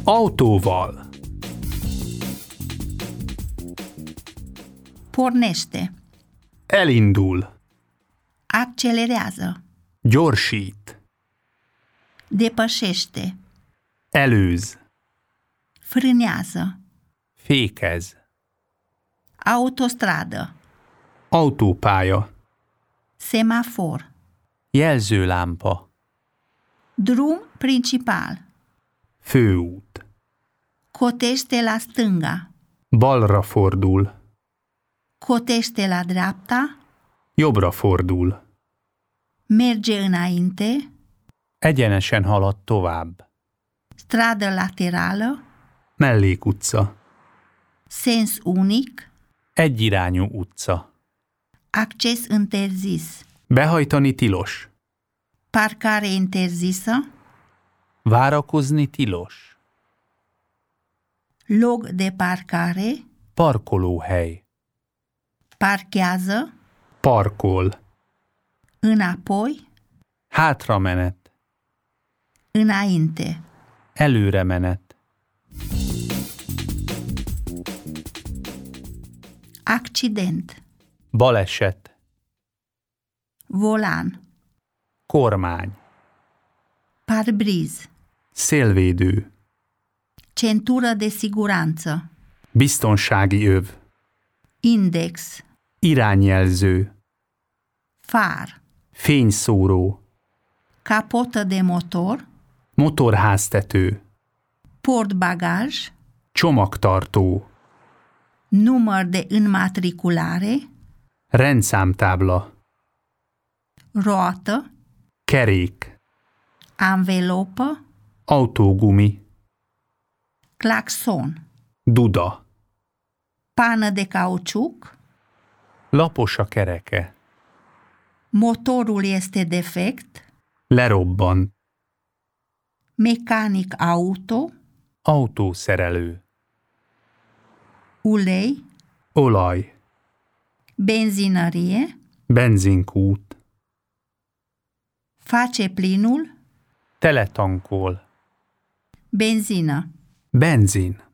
Autóval. Pornește. Elindul. Accelerează. Gyorsít. Depășește. Előz. Frânează. Fékez. Autostradă. Autópálya. Semafor. Jelzőlámpa. Drum principal. Főút. Cotește la stânga. Balra fordul. Cotește la dreapta. Jobbra fordul. Merge înainte. Egyenesen halad tovább. Stradă laterală. Mellékutca. Sens unic. Egyirányú utca. Acces interzis. Behajtani tilos. Parcare interzisă. Várakozni tilos. Loc de parcare. Parkolóhely. Parchează. Parkol. Înapoi. Hátramenet. Înainte. Előremenet. Accident. Baleset. Volan. Kormány. Parbriz. Szélvédő. Centură de siguranță. Biztonsági öv. Index. Irányjelző. Far. Fényszóró. Capotă de motor. Motorháztető. Portbagaj. Csomagtartó. Număr de înmatriculare. Rendszámtábla. Roată. Kerék. Anvelopă. Autógumi. Claxon. Duda. Pană de cauciuc. Lapos a kereke. Motorul este defect. Lerobban. Mecanic auto. Autószerelő. Ulei. Olaj. Benzinărie. Benzinkút. Face plinul. Teletankol. Benzină. Benzin.